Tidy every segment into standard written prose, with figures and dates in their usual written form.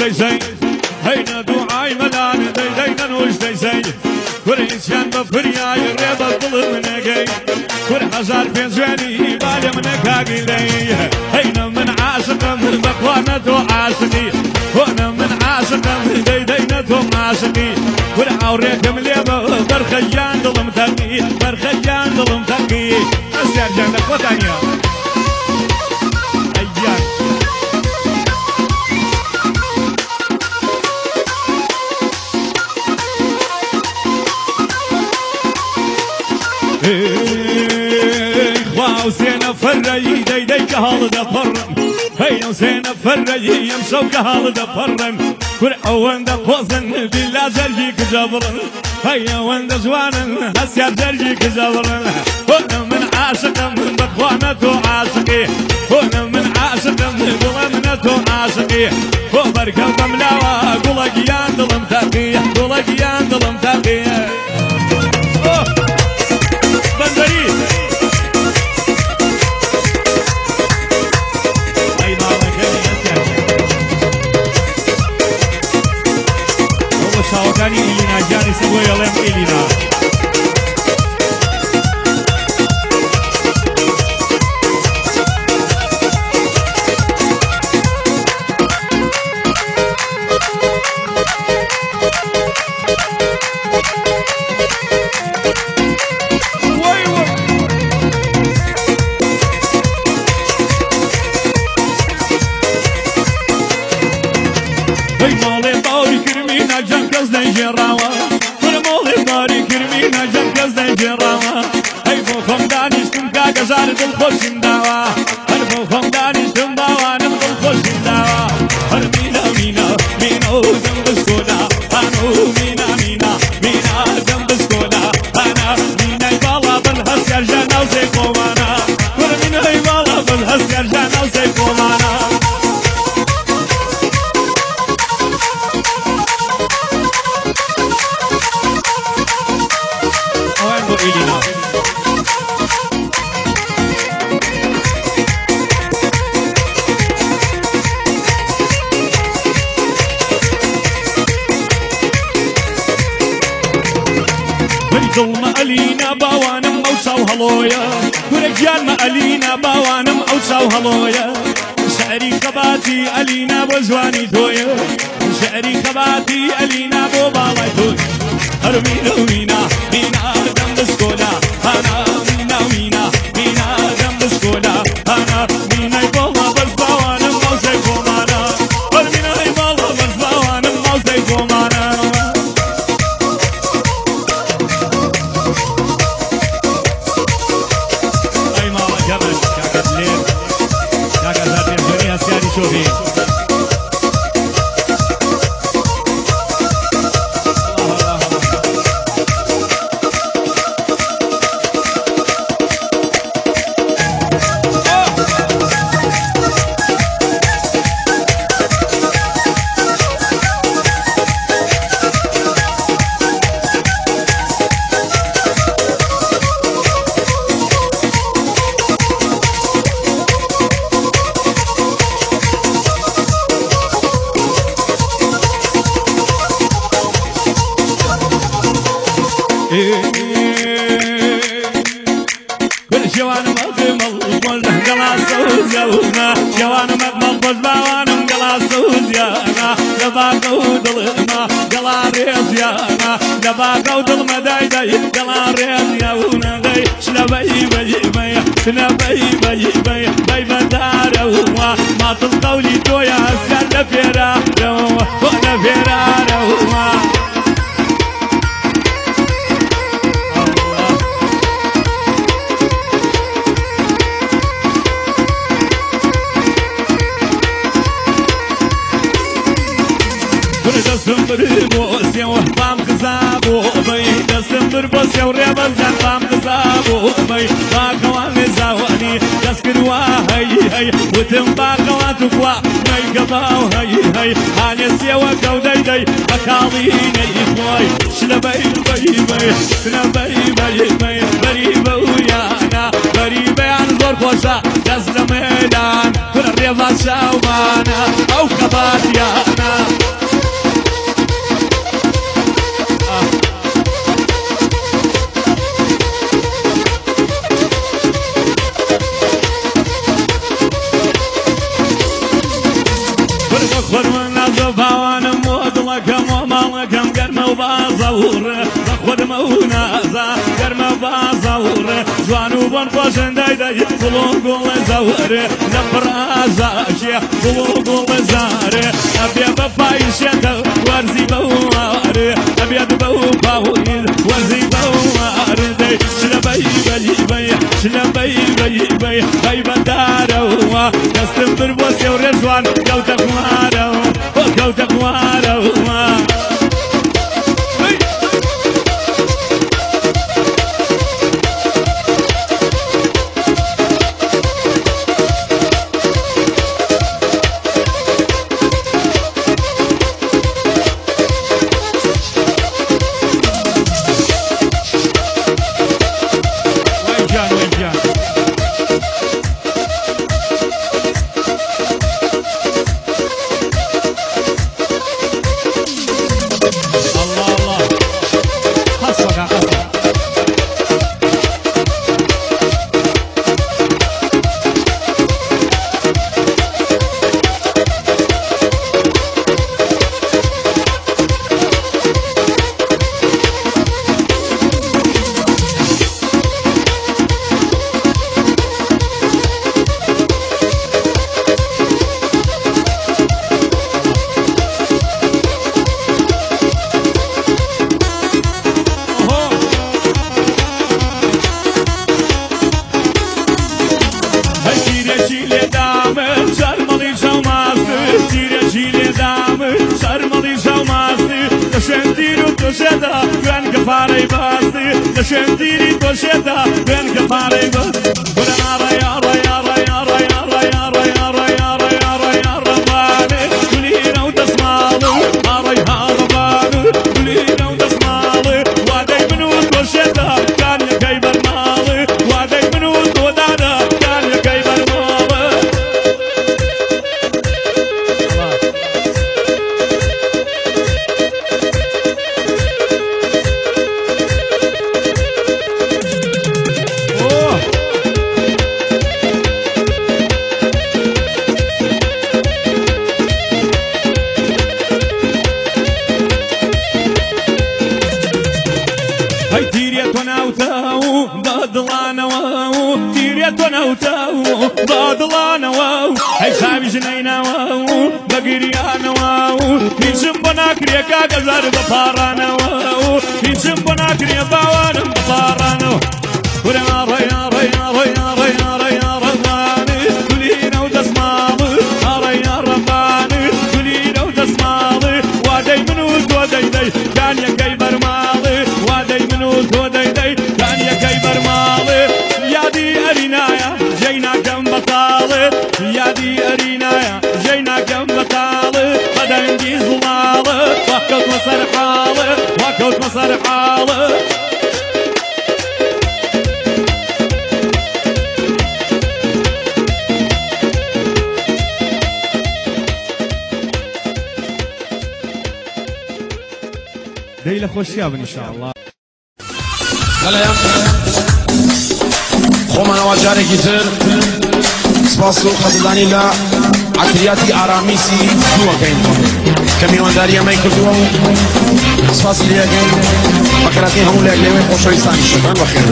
ديزين هينا دعاي ملان ديدين وش ديزين وريشان بفريا يريب الظلم نقي ورحزار في زواني بالي من كاقلي هينا من عاشق من بقوانة عاشقي وانا من عاشق من ديدينة عاشقي والعوريك مليبة برخيان ظلم ثقي برخيان ظلم ثقي أسير جنك وطانيا أيان وسينا فري ديديك هال دفرن هينا وسينا فري يمشوك هال دفرن كل وين دقوزن بلا زرجيك جبرن هيا وين زوانن هسيا زرجيك جبرن وانا من عاشق من بخوانة عاشقي وانا من عاشق من ظلمنة عاشقي وبركب ملاوى قولك يا ظلم تقي قولك يا ظلم تقي بندري شاوكاني إلينا جاني سبوي يلم إلينا زارد الخوش داوا هربو دانشتم باوانم الخوش داوا هر مينا مينا مينا دم بسكونا انو مينا مينا مينا دم بسكونا انا مينا يبالا بالهس يرجعنا وزي قومانا هر مينا يبالا بالهس يرجعنا وزي قومانا وين بو إلينا ظلم ألينا باوانم أوساو هلويا ورجال ما ألينا باوانم أوساو هلويا شعري خباتي ألينا بوزواني تويا شعري خباتي ألينا بو بالاي توي هرمينا ومينا مينا دم بسكونا أنا مينا ومينا مينا دم بسكونا أنا مينا يبالا بس باوانم أوساي فومانا هرمينا يبالا بس باوانم أوساي فومانا شوفي كل شوان مقمل قلنا قلاصوز يا ونا شوان مقمل بس باوانم قلاصوز يا انا لباقو دلما قلا ريز يا انا لباقو دلما داي داي قلا ريز يا ونا داي شلبي بي بي شلبي بي بي بي بدار وما ما تلقولي تويا سال فيرا وانا فيرا وما دستم بربوسي وحبام خزابو بي دستم بربوسي وريبز جنبام خزابو بي باقوان زاواني دسكروا هاي هاي وتم باقوان تقوى مي قباو هاي هاي هانسي وكو داي داي اكاليني اخوي شلبي بي بي شلبي بي بي بريبه ويانا بريبه عن زور خوشا دست ميدان كل الرياضة شاومانا او خبات يانا مەکەم گەرمە و بازەوڕ بە خۆدمە و نازا گەرمە بازەوڕ جوان و بۆن خۆشن دەیدەی گوڵ و گوڵە زەورێ لە پڕازاشێ گوڵ و گوڵە زارێ ئەبێ بە پایشێتە وەرزی بە وارێ ئەبێت بە و باویر وەرزی بە واردەی شلەبەی بەی بەی شلەبەی بەی بەی بەی بەدارەوە دەستم بر بۆ سێورێ جوان کەوتە خوارەوە کەوتە خوارەوە Gwen gefaarij basti, de shentiri tosheta, gwen gefaarij basti. Gwen ara ara ara ara ara ara ara ara ara ara bane, gulina u tasmalu, ara ara bane, gulina u tasmalu. Waday minu tosheta, kan ya kaybar mali, waday minu todada, kan ya kaybar mali. ضادلانا واو هاي صاحبي جنينا واو بقريانا واو هنشم بناكريا كاكزار بفارانا واو هنشم بناكريا باوانا بفارانا ورما ريا ريا ريا ريا ريا رباني كلينا ودسمالي ريا رباني كلينا ودسمالي وادي منوت ودي دي كان يا كيبر مالي وادي منوت ودي دي كان يا كيبر مالي يا دي أرينايا جينا كم بطالت يا دي أرينايا جينا كم بطالت بدن دي زلالت وكوت مصر حالت وكوت مصر حالت ديلة خوشيابن إن شاء الله هلا يا خۆمانە واجارێکی تر سپاس و قەدردانی لە عەتریاتی ئارامیسی دووەکەین کە میوانداری ئەمەی کردووە و سپاسی لێەکەین بەکەراتی هەموو لایەک لێوەی خۆشەویستانی شەکان بەخێر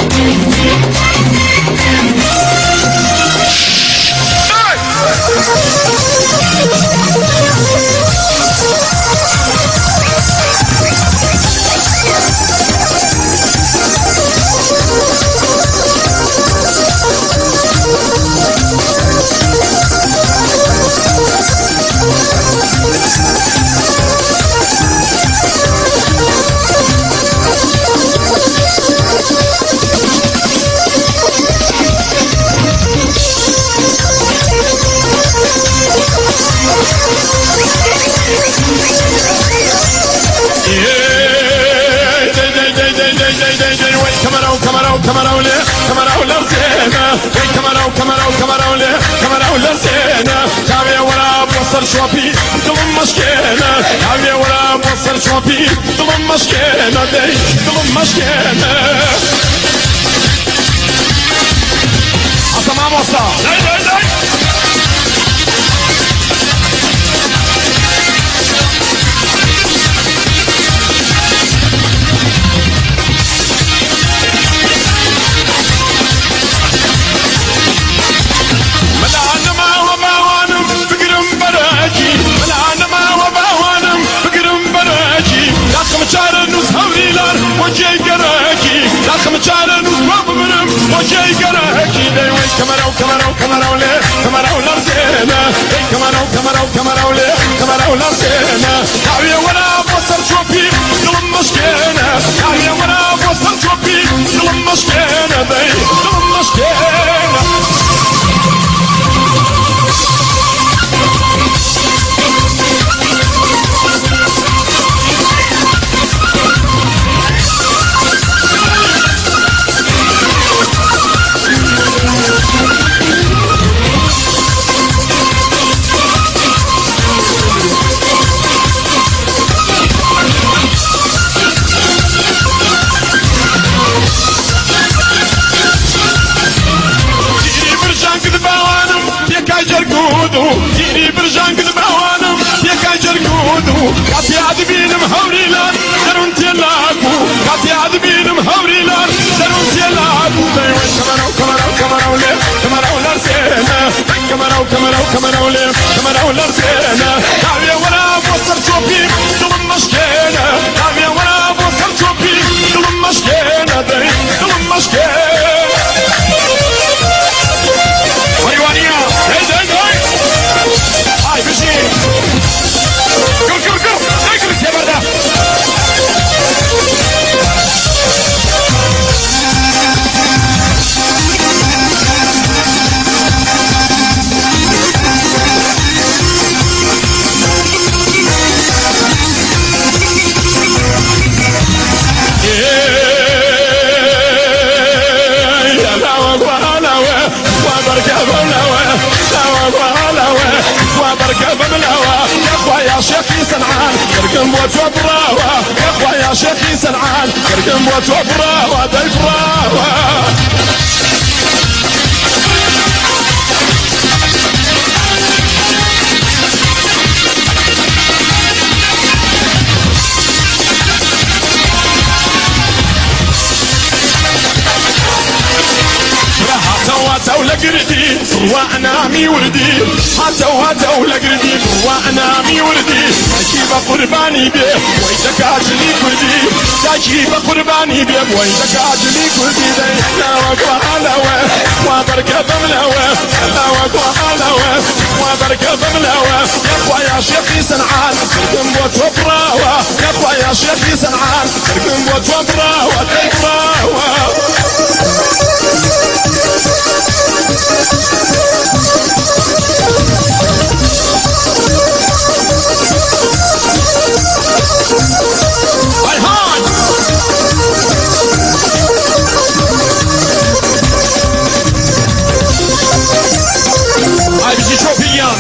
شوابي ضم مشكلة عمي ولا بوصل شوابي ضم مشكلة دي ضم مشكلة عصام وصا كمروا لي كمروا لرزينا كمروا لي كمروا لرزينا دعوية وانا بوصل شوفي ظلم مشكينا دعوية وانا بوصل شوفي ظلم مشكينا ظلم مشكينا جيني برجان قد بعوانم يا كاجر قودو كاتي عذبين مهوري لان درون تيلاكو كاتي عذبين مهوري لان درون تيلاكو كمروا لي كمروا لرزينا كمروا لي كمروا لرزينا دعوية وانا بوصل شوفي ظلم مشكينا دعوية وانا بوصل شوفي ظلم مشكينا ظلم مشكينا ويوانيا هاي بشي كر اجلس يا برده يا شيخي سنعان كركم وتوبراوا يا اخويا يا شيخي سنعان كركم وتوبراوا دايبراوا هاتوا لقردي وأنامي وردي هاتوا لقردي وأنامي وردي تجيب قرباني بيه ويدك عجلي كردي تجيب قرباني بيه ويدك عجلي كردي لا وقوالوه وبركة بملوه لا وقوالوه وبركة بملوه يا اخويا شيخي سنعان كركم وتوبراوا يا اخويا شيخي سنعان كركم وتوبراوا تيبراوا هاي بيجي شوفيان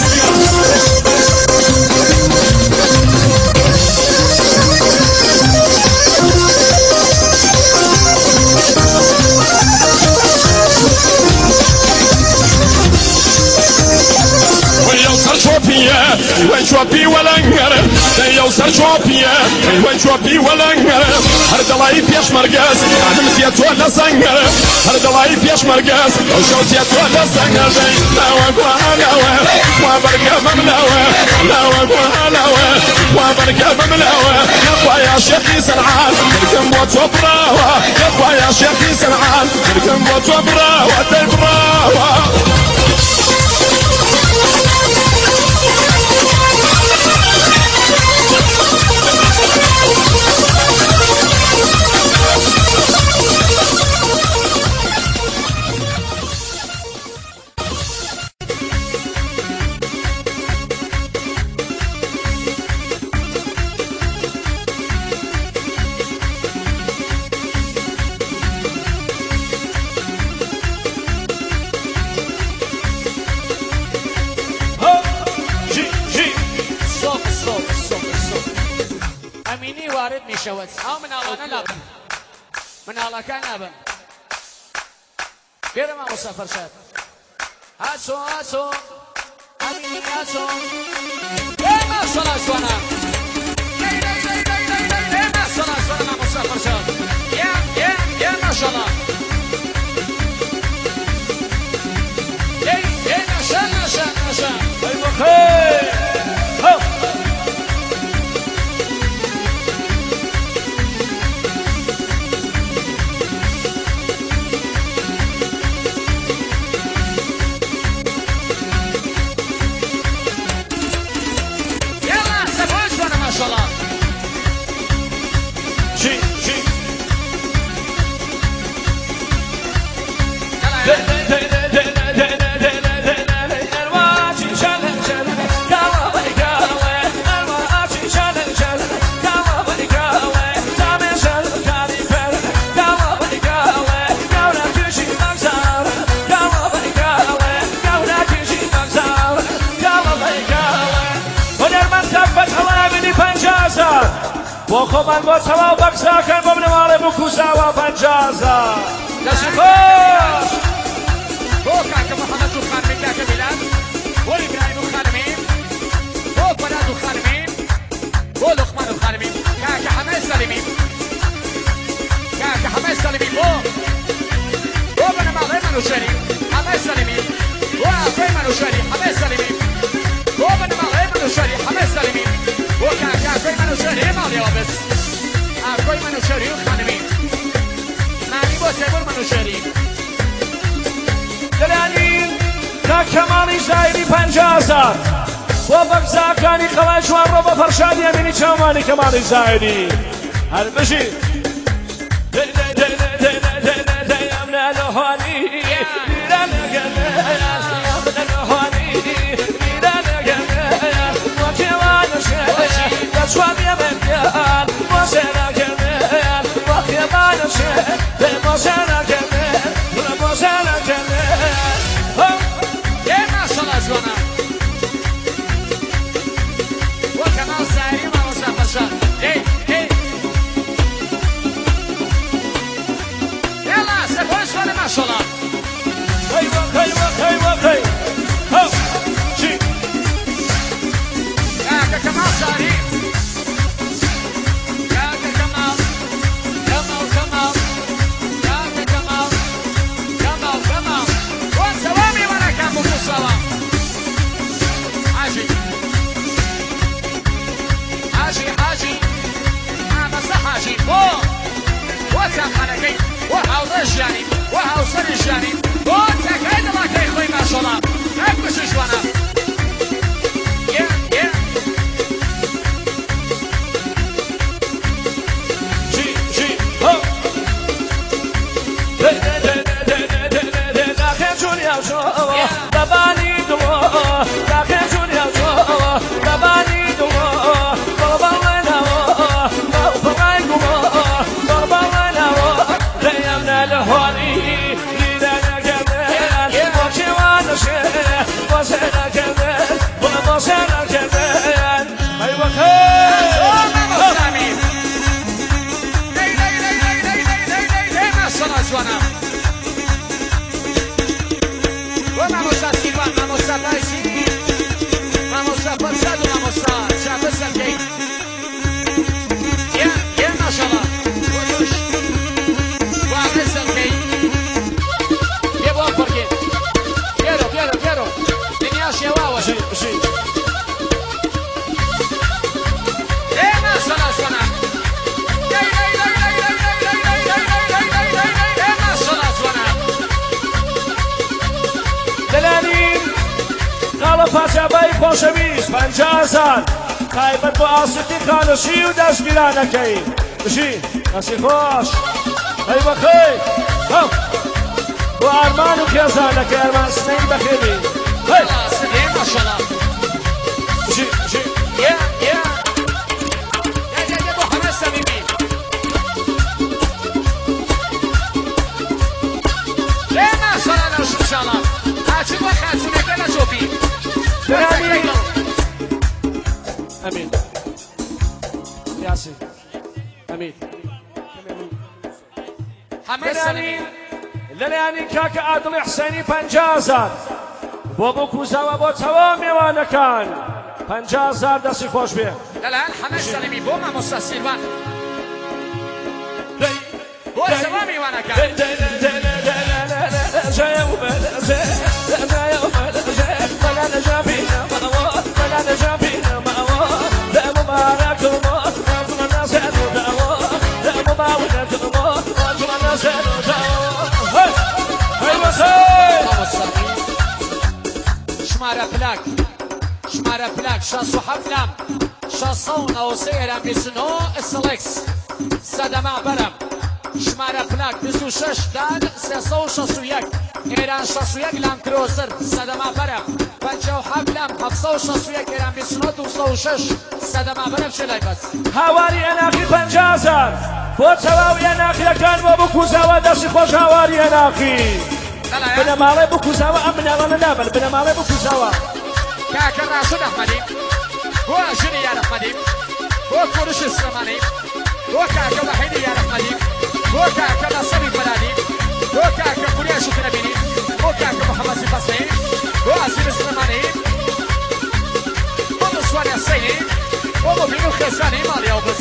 وين شوفي ولا انقرب يوصل شوفيه وين شوفي ولا انقرب هرد الله يفيش مرقاس عدمت ولا سنقرب هرد الله يفيش مرقاس وشوت ولا سنقرب لا وقوالوه وبركة مملوه لا وقوالوه وبركة مملوه يا اخويا شيخي سنعان كركم وتوبراوا يا اخويا شيخي سنعان كركم وتوبراوا تيبراوا وارد میشود ها من الله نلابم من الله كان نابم غير ما مسافر شاد هاتو امين هاتو يا ما صلاة وانا يا ما صلاة وانا مسافر شاد يا ما شاء الله يا ما شاء بخير وخو من با تمام بکسا کن بابن ماله بکوزا و 50,000 دستی خوش بو کاکا محمد خانمی کاکا میلاد بو ابراهیم خانمی بو فلاد خانمی بو لقمان خانمی کاکا حمد سلیمی کاکا حمد سلیمی بو بن ماله منو شریف حمد سلیمی بو افری منو شریف حمد سلیمی بو بن ماله منو شریف حمد سلیمی بو کاکا افری منو شریف مالی آبس افری منو شریف خانمی معنی با سبور منو شریف دلانی تا کمالی زایری 50,000 با بکساکانی خواهشوان رو با فرشادی امینی چمانی کمالی زایری هر بشی خوشویست 50,000 تایبت با آسیتی خانشی و دستگیرانه کی بشی نسی خوش ای بخیر با ارمان و کیازانه که ارمان سنی بخیری هی سنی ماشالله بشی بشی یه با همه سمیمی ماشالله نشوشالله هرچی با خزونه که نشوفی امين ياسين امين حمد سلمي للياني كاكا عادل حسيني 50,000 بابو كوزا وابو تمام وانا كان 50,000 دسي خوش بيه الان حمد سلمي بوما مستسيلوان بو تمامي وانا كان شمارة بلاك شاسو حفلم شاسونا وسيرم بسنو السلكس سادة معبرم شمارە پلاک 26 دان 361 ئێران 61 لام کرۆسەر سەدەما بەرە 57 لام 761 ئێران 29 206 سەدەما بەرە بچێ لای بەس هاواری ئەناقی 50,000 بۆ تەواو ئێناقیەکان بۆ بکوزاوە دەستی خۆش هاواری ئەناقی بنەماڵێ بکوزاوە ئەم مناڵانە نابن بنەماڵێ بکوزاوە کاکە ڕاشد ئەحمەدی بۆ ژنی یار ئەحمەدی بۆ کوڕشی سلێمانی بۆ کاکە وەحیدی یار ئەحمەدی بۆ کاکە نەسەری فەرانی بۆ کاکە کوریاشی ترەبینی بۆ کاکە محەممەدی فەسەی بۆ ئازیری سلێمانی بۆ مسواری ئەسەینی بۆ مبین و خێزانی ماڵیاو بس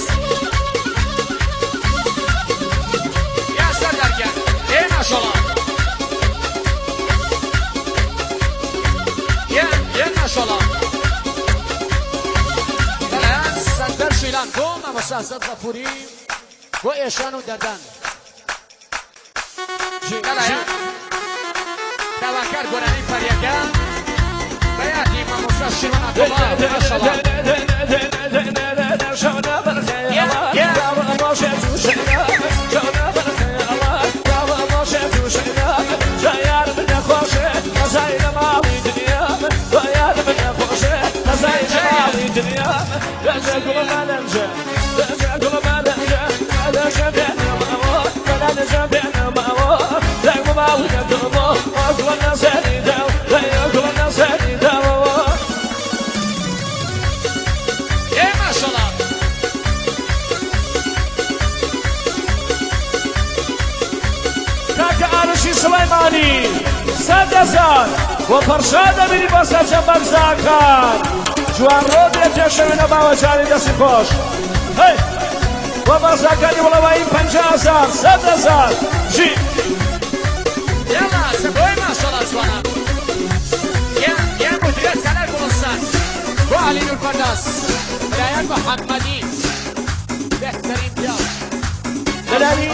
یا سەردەرگیان ئێ ماشەڵڵا یە ماشەڵڵا بەلایەن سەندەر شیلان بۆ مامۆستا سەد غەفوری بۆ ئێشان و دەردان بەلایەن داواکار گۆرانی فەریەکە بەیادی مامۆستا شیرۆن عەبدوڵڵا ماشەڵڵا سليماني 100,000 وفرشاد بيري بسا جنبك زاكار جوان رودي جشن نباوة جاني دسي خوش هاي وبرزاكاني ولوائي 50,000 100,000 جي يلا سبوي ما شاء الله جوانا يا مدير سنة كولوسان بو علي نور فرداس رايان محمدي بهترين ديال دلالي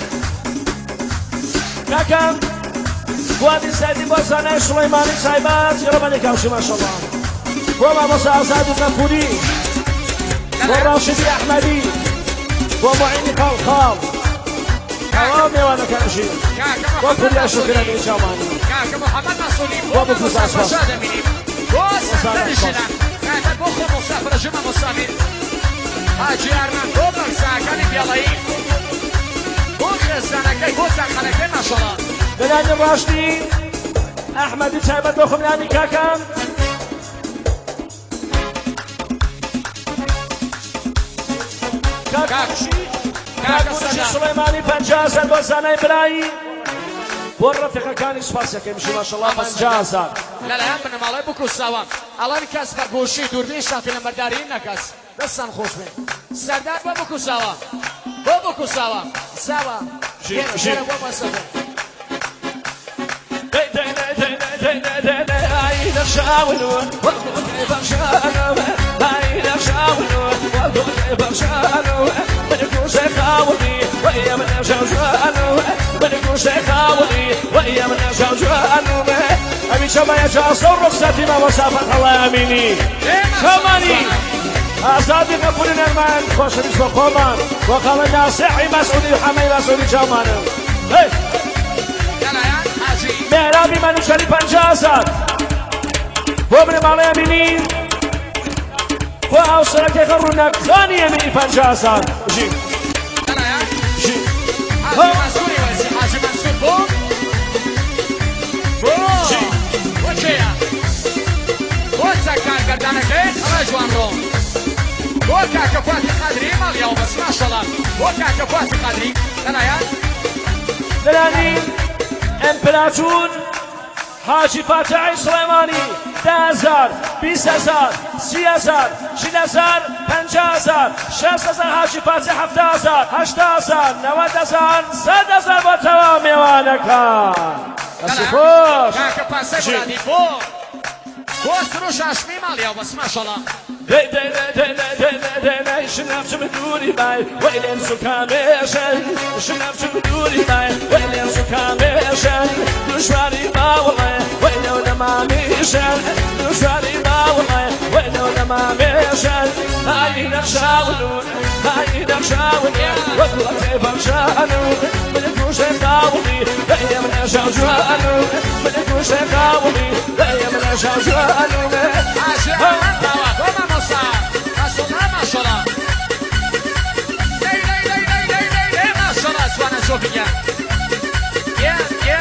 كاكام بوادي سيدي بوزاني سليماني سايبات يرماني كاوشي ما شاء الله بوما موسى أسعد النفوري وراشدي أحمدي ومعيني خالخال حرامي وانا كاوشي وكل شكرا من جاماني كاكا محمد مسؤولي وابو فساس شادميني وسهل الشنان كاكا بوخو مسافر جمع مسامير حاجي أرمان دوبر ساكاني بيالي زنكي بوسع خلكي ما شاء الله بلاني الراشدي احمد تايبت بخم يعني كاكا كاكا سليماني 50,000 بوزاني براي والرفقة كان يسفاسك يمشي ما شاء الله 50,000 لا من مالي بكو سوا الان كاس بربوشي دورديشا في المردارين نكاس دستان خوش بين سردار بابكو سوا بابكو سوا سوا شير بابا سوا باين شاولون برشانو باين شاولون برشانو بدكو شخاولي ويا من شاولو بدكو شخاولي ويا من شاولو ابي شما يا جاسر رخصتي ما وصفت الله اميني كماني أزادي نقولنا المان خوش بسم خومان وقال الناصحي مسؤولي حمي مسؤولي جامان هاي مهرابي منو شري 50,000 وابن مالي امينين وأوصلك يغرونك ثاني يميني 50,000 جي جي حاجي منصوري وزي حاجي منصور بو جي وشيا وتسكر قردانك ايه جوان روم وكاكا فاتي قدري ما اليوم بس ما شاء الله وكاكا فاتي قدري انا يا دلاني امبراطور حاجي فاتح سليماني 10,000 20,000 30,000 40,000 50,000 60,000 حاجي فاتح 7,000 8,000 90,000 100,000 وتمام يوانكا كاكا فاتي قدري بو سروش عشمي ما اليوم بس ما شاء الله شنف بدوري باي ويلين سكاميشن شنف بدوري باي ويلين سكاميشن دشواري ما والله ويلو ما ميشن دشواري ما والله ويلو ما بيشان هاي نخشاونون هاي نخشاون وقوة فرشانون من كوش قاومي هيا من شوشانون من كوش قاومي هيا من شوشانون وما مصا أصلا ما شاء الله لي ما شاء الله أسوانا شوفيا يا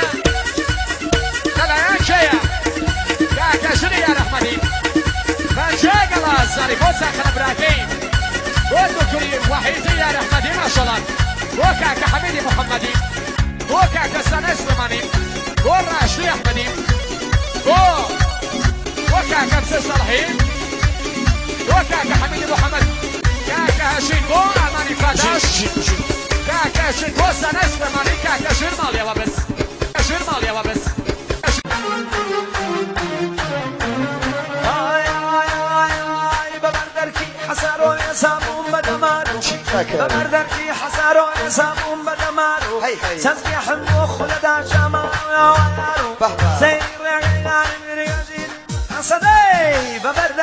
لا يا شيا كاشري يا رحمتي فانشاق الله الزاري بوسا خنبراكين بوتو كريم وحيدي يا رحمتي ما شاء الله وكاك حميدي محمدي وكاك سنة سلماني وراشي أحمدي وكاك مسي صالحين وكاك حميدي محمد كاك هاشين بو أماني فاتاش كاك هاشين بو سنة سلماني كاك هاشين مالي وبس هاشين مالي وبس ببردركي حسارو يسامون بدمارو تسبيح المخ لدى جماعو سير غيران مريجين حسدي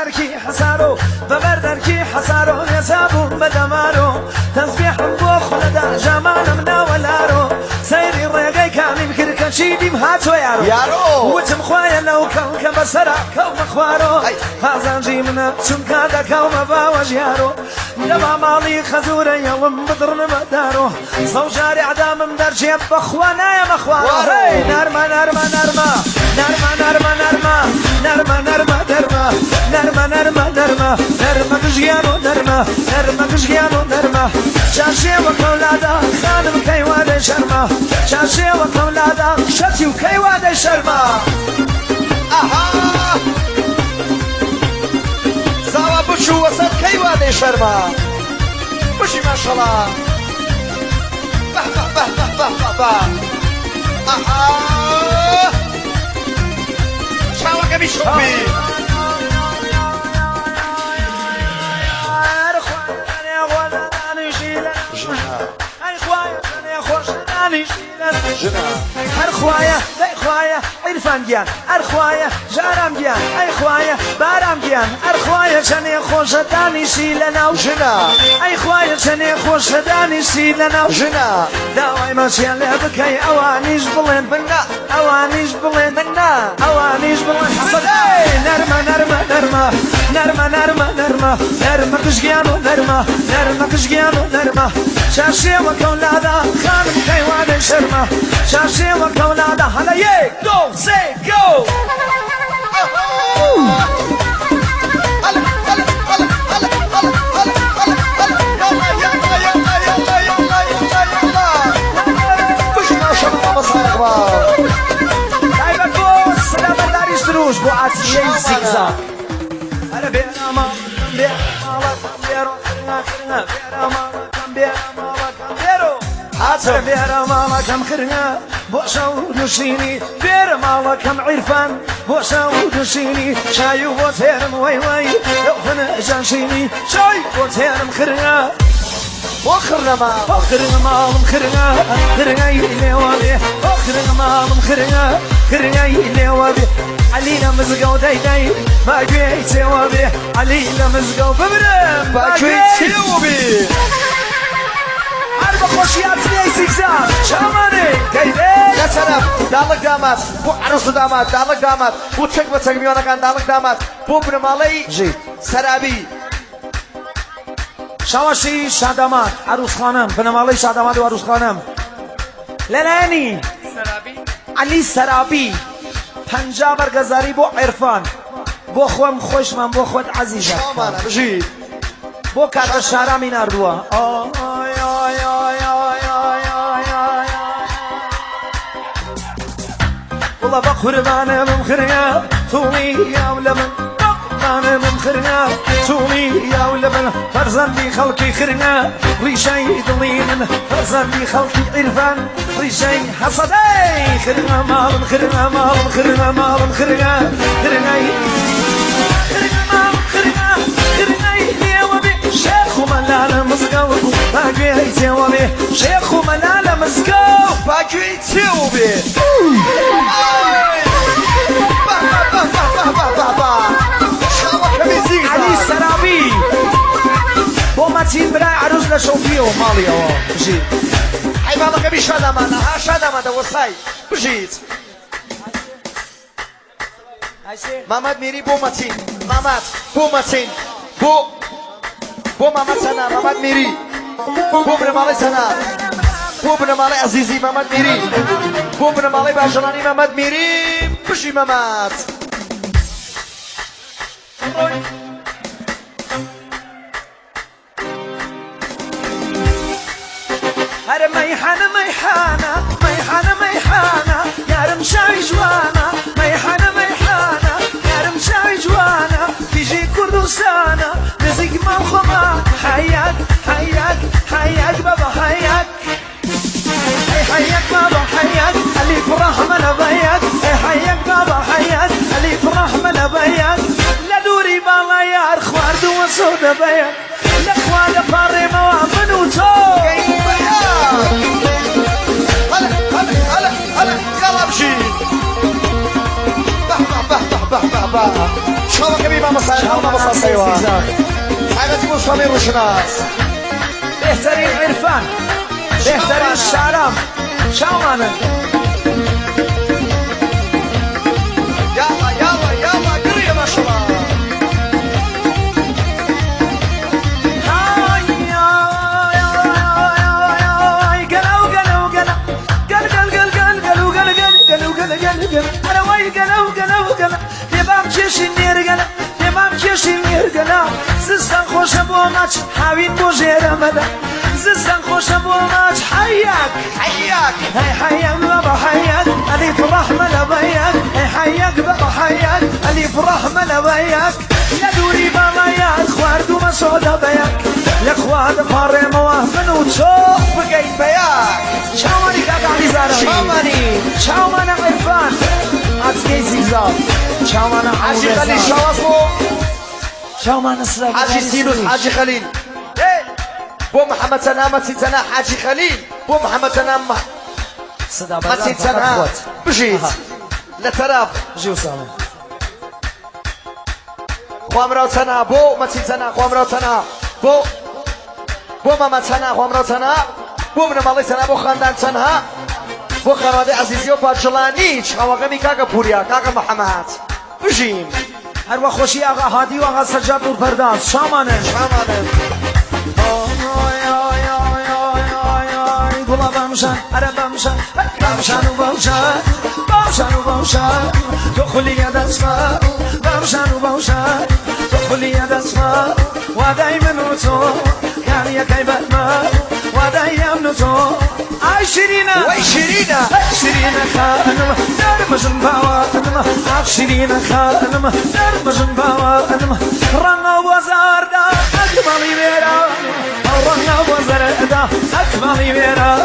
ببردركي حسارو يسامون بدمارو تسبيح المخ لدى جماعنا مناولارو سيري الرقاي كامل كركشيدي مهاتو يارو وتم خوايا لو كون كبسرع كوم خوارو خازان جيمنا شنكادا كوم باوج يارو لما مالي خزورة يوم بدرن مدارو صوجاري عدام مدرجي بخوانا يا مخوارو نرمى نرمى نرمى نرمى نرمى نرمى نرمى نرمى نرمى نرمى نرمى نرمى نرمى بجيانو نرمى نرمى بجيانو نرمى شاشي وكولادا خانم كيوان شرمى شاشي وكولادا شتي وكيوان شرمى اها زاوا بوشو وسط كيوان شرمى بوشي ما شاء الله به به به به به به اها شاوكا بيشوبي أرخوايا أرخوايا عرفان جيان أرخوايا جارم جيان أرخوايا بارم جيان أرخوايا شني خوش داني شيلنا وجنا أرخوايا شني خوش داني شيلنا وجنا داوي ماشي على بكي أوانيش بلين بنا أوانيش بلين بنا أوانيش بلين حصل نرمى نرمى نرمى نرمى نرمى نرمى نرمى كشجيانو نرمى نرمى كشجيانو نرمى شاشي وكولادا خانم كيوان شرمى شاشي وكولادا هلا يي جو سي جو روش بو عسيي زيكزاك انا بينا ما بينا ما بيرو بينا ما بيرو حتى بينا ما كم خرنا بو شاود نشيني بير ما كم عرفان بو شاود نشيني شاي وتيرم وي وي يوفنا جانشيني شاي وتيرم خرنا وخرنا ما مخرنا خرنا يلي وابي وخرنا ما مخرنا خرنا يلي وابي علينا مزقو داي داي ما جيت وابي علينا مزقو ببرم ما جيت وابي أربع خوشيات لي زيكزاك شاماني كيدي يا سلام دالك دامات بو عروس دامات دالك دامات بو تك ميونا كان دالك دامات بو برمالي جيت سرابي شواشي شادامات عروس خانم بنمالي شادامات وعروس خانم للاني علي سرابي پنجا برگزاری بو عرفان بو خوام خوش من بو خود عزیزم شامانا بجید بو کات شهرام این اردوها والله بقربان ممخرنا تومي يا ولمن بقربان ممخرنا تومي يا ولمن فرزان بي خلقي خرنا ريشاي دلين فرزان بي خلقي عرفان ريشاي حصدي خرنا مال خرنا مال خرنا مال خرنا خرنا خرنا خرنا يا وبي شيخ ملال مزقو باقي توبي شيخ ملال مزقو باقي توبي علي لە شەوفیەوە ماڵیەوە بژیت حیماڵەکەمی شادامانە ها شادامانە وەسای بژیت مامەد میری بۆ مەچین مامەد بۆ مەچین بۆ مامەد سەنا مامەد میری بۆ بنەماڵی سەنا بۆ بنەماڵی عەزیزی مامەد میری بۆ بنەماڵی باژەڵانی مامەد میری بژی مەمەد هەرە مەیحانە مەیحانە مەیحانە مەیحانە یارم شاوی جوانە مەیحانە مەیحانە یارم شاوی جوانە کیژی کوردستانە نزیک ماڵ خۆمان حەیاک حەیاک حەیاک بەبە حەیاک حەیاک بابا حەیاک ئەلیف ڕەحمە لەبەیاک حەیاک بابا حەیاک ئەلیف ڕەحمە لەبەیاک لە دووری باڵا یار خواردووە سۆدە بەیاک لەخوا لە پاڕێمەوە من و تۆ هلا يلا بشي به شو كبير ما مصار سيوان حاجة تقول صمير وشناس بهترین عرفان بهترین شعرام شاوانه يلا قرية ما شاء الله أنا ويا قلو يبام كيشي نيرجلا يبام كيشي نيرجلا زستان خوش أبو ماتش حاوين بوجير مدا زستان خوش أبو ماتش حياك هاي حياك بابا حياك أليف رحمة لبياك هاي حياك بابا حياك أليف رحمة لبياك يا دوري بابا يا خوارد وما سودا بياك يا خوارد فاري موافن وتشوف بقيت بياك شاواني كاكا زاري شاواني عرفان عزيزي زيزاب شاواني حاجي خليل شوافو شاواني السلام حاجي سينوس حاجي خليل بو محمد سنة متين سنة حاجي خليل بو محمد سنة متين سنة بجيت لتراف بجي أسامة خوامراو سنة بو متين سنة خوامراو سنة بو محمد سنة خوامراو سنة بو من مالي سنة بو خاندان سنة بو خانواده عزیزی و پادشلانی شاوغمی کاکا پوریا کاکا محمد بجیم هر وقت خوشی آقا هادی و آقا سجاد نور پرداز شامانه گلا بامشان اره بامشان بامشان و بامشان بامشان و بامشان تو خلی دست ما بامشان و بامشان تو خلی دست ما و دایما تو کاری یکی ما و دایم تو آی شیرینه وای شیرینه شیرینه خانم در مجن باوانم آخ شیرینه خانم در مجن باوانم رنگ و زار دا اکمالی میرا رنگ و زار دا اکمالی میرا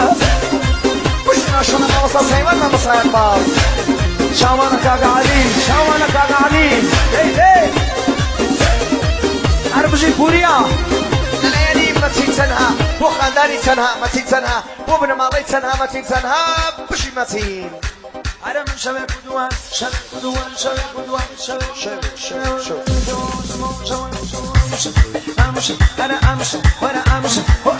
وش نشون ما وصل سيمان ما مصايب بال شاوانا كاغا علي هي عربجي بوريا ليالي متين سنها بو خانداني سنها متين سنها بو ابن مالي سنها متين سنها بشي متين أنا من شباب بدوان أنا أمشي وأنا أمشي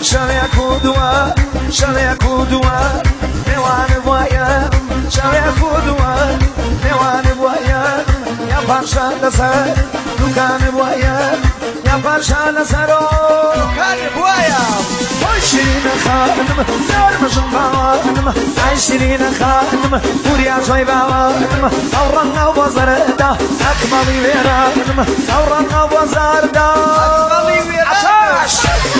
شباب بدوان نوان بوايا شباب بدوان نوان بوايا يا باشا لسر دكان بوايا يا باشا لسر دكان بوايا شيرين خانم دار مجن باوانم عاي شيرين خانم وريا شوي باوانم أورنا وبزر دا أكملي ويرانم أورنا وبزر دا أكملي ويرانم عطاش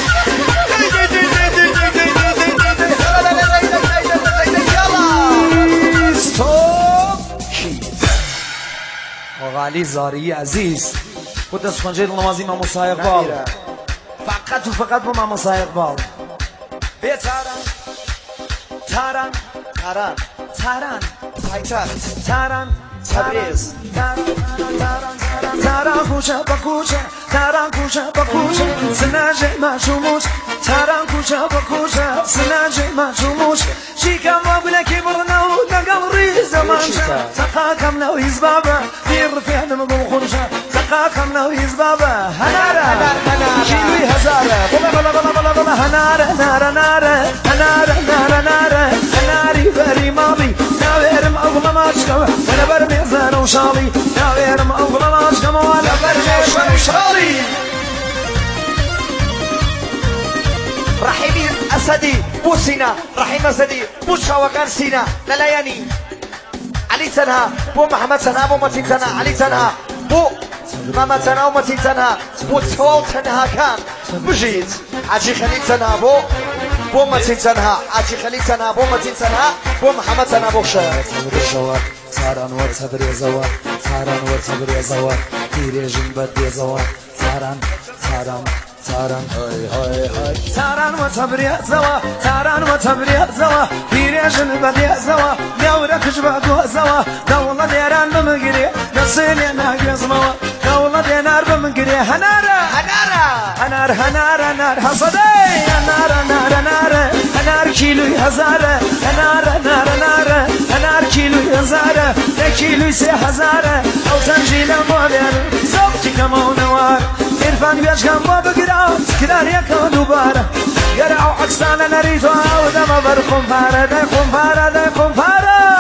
وغالي زاري عزيز كنت اسفنجير نمازي مع مصايق بال فقط وفقط مع مصايق بال بيا تاران تاران تبريز تاران كوشة بكوشة تاران كوشة بكوشة سناجي ما شموش تاران كوشة بكوشة سناجي ما شموش شيكا مبلك برناو نقل ريزة مانشا تقاكم لو يزبابا دير فيها نمقل خرشا تقاكم لو يزبابا هنارا كيلوي هزارة بلا بلا بلا بلا والله هنارة نارة نارة هنارة نارة نارة هناري بري ماضي ناويرم أغلى ما أشكم وأنا برمي زان وشالي ناويرم أغلى ما أشكم وأنا برمي زان وشالي رحيمي أسدي بو سينا رحيم أسدي بو شاوكان سينا للياني علي سنها بو محمد سنها بو متين سنها علي سنها بو ماما سنها ومتين سنها بو توال سنها كان بجيت عجي خليل سنها بو متين سنها عجي خليل سنها بو متين سنها بو محمد سنها بو شهر ساران ورصبر يا زوار ساران ورصبر يا زوار تيريجن بدي زوار ساران ساران وتبريا زوا ساران وتبريا زوا بيريجن بديا زوا دورك جبعدو زوا دولة ديران بمقري نصيلي ناقز موا دولة دينار بمقري هنارة هنار حصدي هنار كيلو هزارة هنار كيلو هزارة كيلو سي هزارة أو تنجيل موبيل زوجتي كمون نوار إرفان بيشكم وبقرأ كدار يكون دوبارة يرعو عكسانا نريدو عودة ما برقم فارة دايقم فارة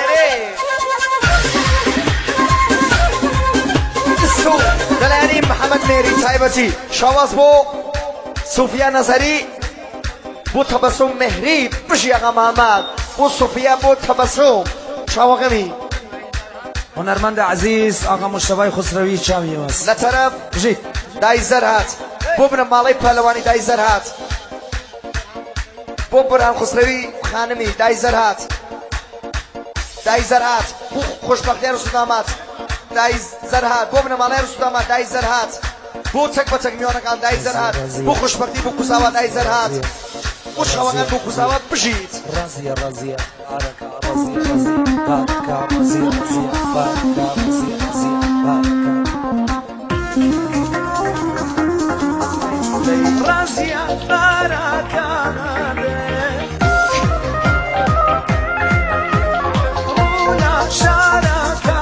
السوق دلاني محمد ميري صاحبتي شواز بو صوفيا نظري بو تبسم مهري بشي اغا محمد بو صوفيا بو تبسم شواغمي هنرمند عزيز آقا مصطفى خسروی چاوی واس لطرف جيت دای زرهات بو بن مالی پهلوانی دای زرهات بو برهان خسروی خانمی دای زرهات بو خوشبختی رسودامات دای زرهات بو بن مالی رسودامات دای زرهات بو تک بتک میانکان دای زرهات بو خوشبختی بو کساوات دای زرهات بو شواغان بو کساوات بجید رازية باركة باركة رازية باركة رازية باركة رونا شاركة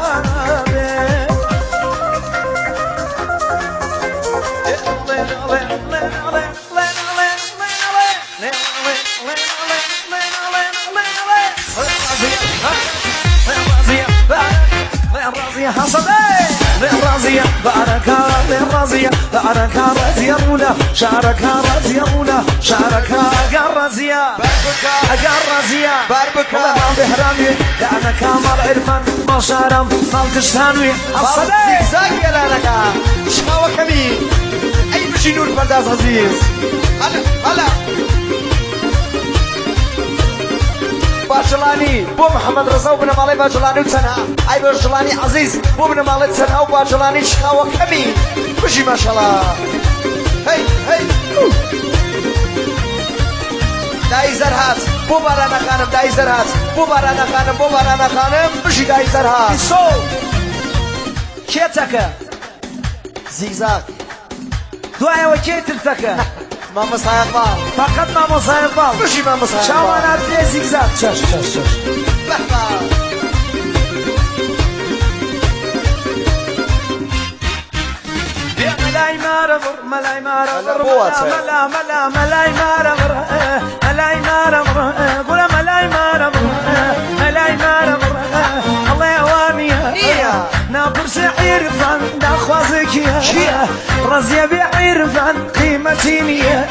رازية باركة رازية باركة رازية رولا شاركة رازية رولا شاركة رازية رازية باربكة ما بهرامي لأنا كامل عرفان ما شارم ما كشتانوي الصدي زاكي لانك شخاوة كمين أي بشي نور برداز عزيز هلا باجلاني بو محمد رضا وبن مالي باجلاني وتنها اي باجلاني عزيز بو بن مالي تنها وباجلاني شخاوة كمين بشي ما شاء الله هي داي زرهات بو بارانا خانم داي زرهات بو بارانا خانم بشي داي زرهات كيتك زيزاك دعاء وكيتك ماما صايقبال فقط ماما صايقبال بشي ماما صايقبال شاوانا بلي زيكزاك شاش بحبا ملاي مارغر ملاي مارغر ملاي مارغر قول ملاي مارغر الله يوامي نابر سعير فان داخوازك يا رزية بعير فان قيمتي مية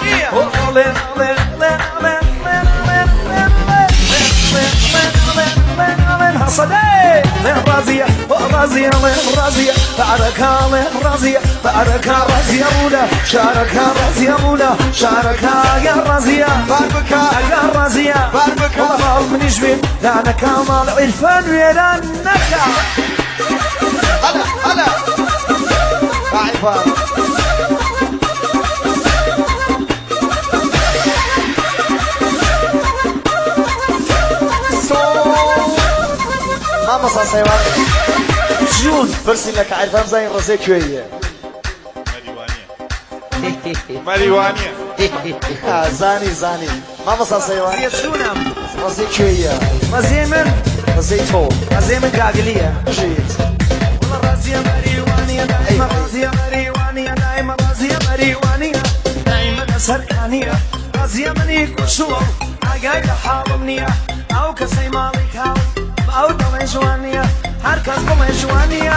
صدي رازية باركة رازية رولا شاركة يا رازية باربكة والله من يجبين لأنا كامل عرفان ويرانك هلا عرفان ماما صاصيوان جون برسي لك عرفان زين رزيك شوية ماريوانيا زاني ماما صاصيوان يسونم رزيك شوية رزيتو قاقلية جيت والله رازية مريوانية دايما رازية مريوانية سەرکانیە ڕازیە منی کوشووە ئاگای لە حاڵم نییە ئەو کەسەی ماڵی کاو ئەو دەڵێ جوان نییە هەر کەس بڵێ جوان نییە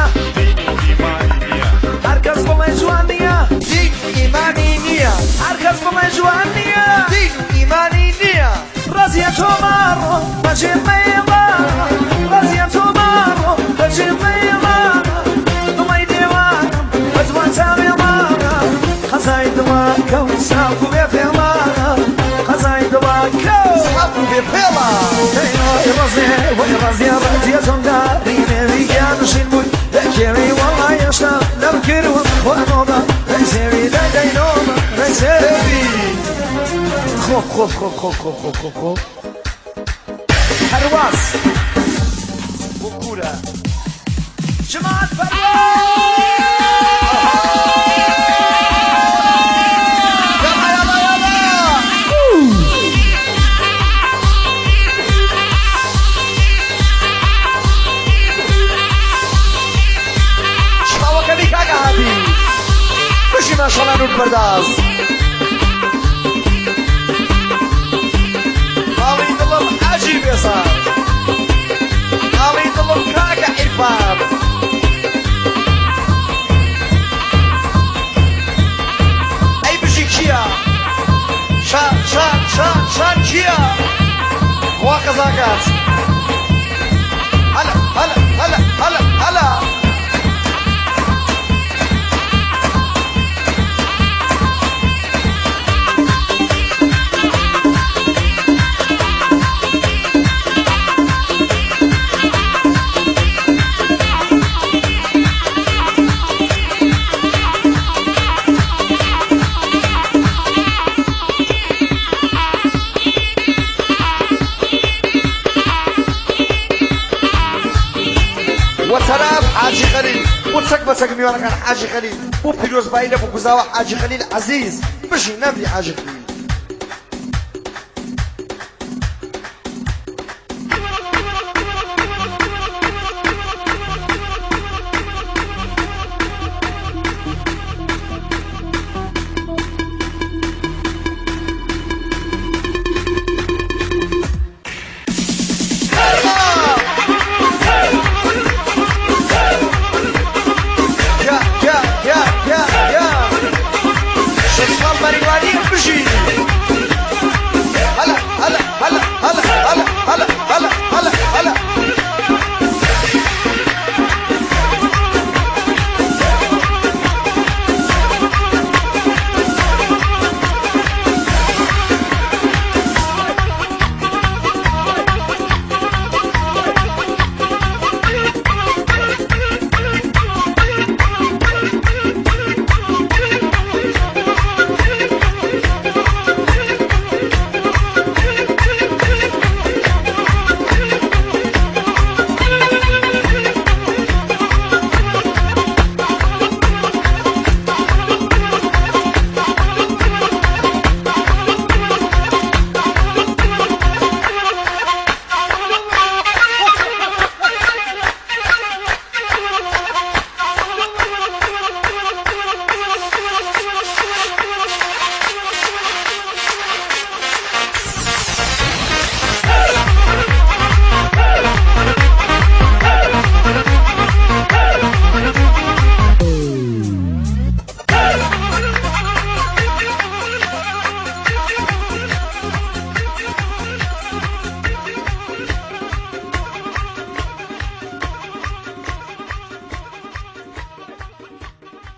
هەر کەس بڵێ جوان نییە دین و ئیمانی نییە هەر کەس بڵێ جوان نییە دین و ئیمانی نییە ڕازیە تۆ ماڕۆ بەجێ مێڵە ڕازیە تۆ ماڕۆ بەجێ مێڵە دڵی دێوانم بە جوان چاوێڵانە خەزای دڵاکە و ساف و بێ فێڵانە خەزای دڵاکە و ساف و بێ فێڵە ڕازیە ڕازیە تۆمداری نێویگیانشین بووی دەکێوی وەڵا هێشتا لەم کردوە وانۆمە ڕێسێوی دەدەینۆمە ڕێسێوی خۆ هەرواز بۆ کوورە جماعت شڵاوەکەمی کاکە هاتی بشی ماشەڵا نور پەرداز ماڵی دڵم حاجی بێسار ماڵی دڵم کاکە عیرفان ئەی بژی کیە شان کیە خوا قەزاکات هەلا وتراب حاجي خليل وتسك بسك ميوانا كان حاجي خليل وبيروز بايلة وكوزاوا حاجي خليل عزيز بشي نبي حاجي خليل